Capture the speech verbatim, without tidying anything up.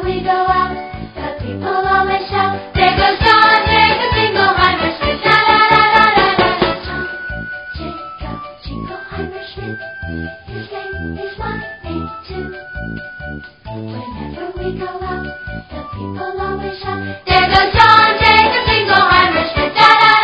we go out, the people always shout, there goes John Jacob Jingleheimer Schmidt, la la la la la la. John Jacob Jingleheimer Schmidt, his name is one eight two. Whenever we go out, the people always shout, there goes John Jacob Jingleheimer Schmidt, la la la.